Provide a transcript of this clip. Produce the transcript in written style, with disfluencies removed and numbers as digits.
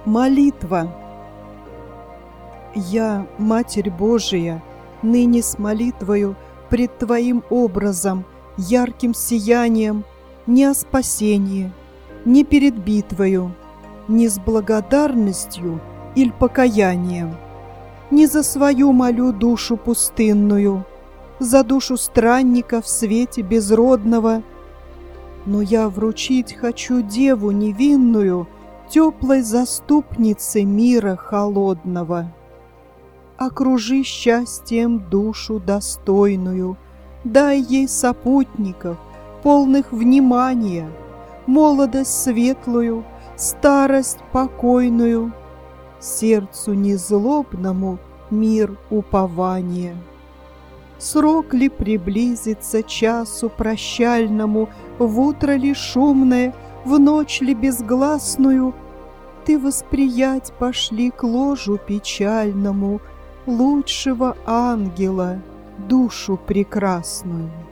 Молитва. Я, Матерь Божия, ныне с молитвою пред Твоим образом, ярким сиянием, не о спасении, не перед битвою, не с благодарностью или покаянием, не за свою молю душу пустынную, за душу странника в свете безродного, но я вручить хочу деву невинную, теплой заступнице мира холодного. Окружи счастьем душу достойную, дай ей сопутников, полных внимания, молодость светлую, старость покойную, сердцу незлобному мир упования. Срок ли приблизится часу прощальному, в утро ли шумное, в ночь ли безгласную, ты восприять пошли к ложу печальному лучшего ангела, душу прекрасную.